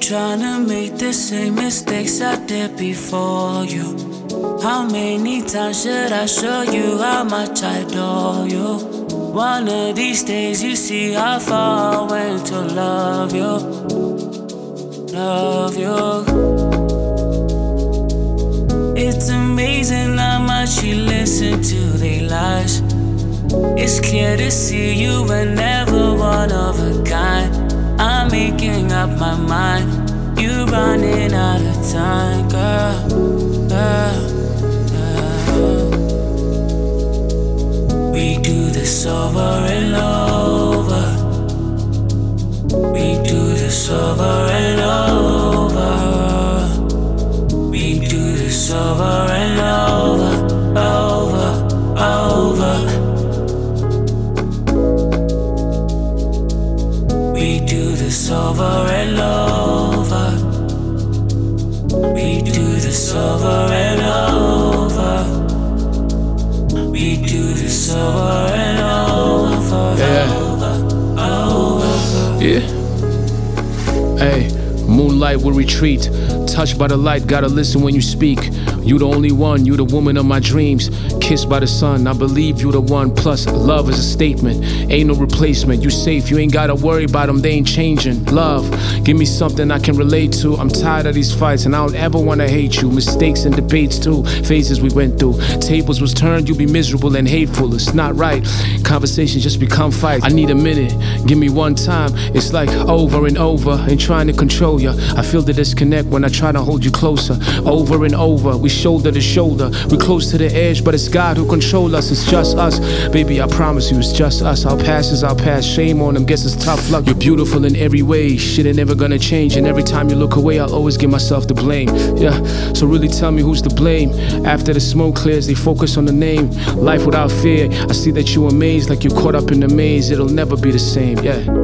tryna make the same mistakes I did before you. How many times should I show you how much I adore you? One of these days you see how far I went to love you. Love you. It's amazing how much you listen to their lies. It's clear to see you were never one of a kind. I'm making up my mind. You running out of time, girl, girl, girl. We do this over and over. We do this over and over. We do this over and over, over, over. We do this over and over. We do this over and over. We do this over and over. Yeah. Over. Yeah. Hey, moonlight will retreat. Touched by the light, gotta listen when you speak. You the only one, you the woman of my dreams. Kissed by the sun, I believe you the one. Plus, love is a statement, ain't no replacement. You safe, you ain't gotta worry about them, they ain't changing. Love, give me something I can relate to. I'm tired of these fights and I don't ever wanna hate you. Mistakes and debates too, phases we went through. Tables was turned, you be miserable and hateful. It's not right, conversations just become fights. I need a minute, give me one time. It's like over and over, ain't trying to control ya. I feel the disconnect when I try to hold you closer. Over and over, we shoulder to shoulder. We close to the edge, but it's God who control us. It's just us, baby, I promise you, it's just us. Our past is our past, shame on them, guess it's tough luck. You're beautiful in every way, shit ain't never gonna change. And every time you look away, I'll always give myself the blame. Yeah, so really tell me who's to blame. After the smoke clears, they focus on the name. Life without fear, I see that you amazed, like you're caught up in the maze. It'll never be the same, yeah.